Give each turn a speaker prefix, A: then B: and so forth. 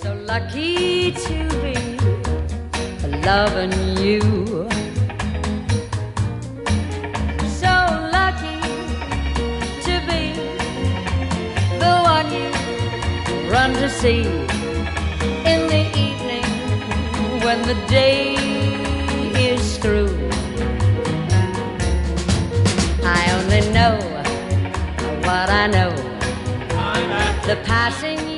A: So lucky to be loving you. So lucky to be the one you run to see in the evening when the day is through. I only know what I know. The passing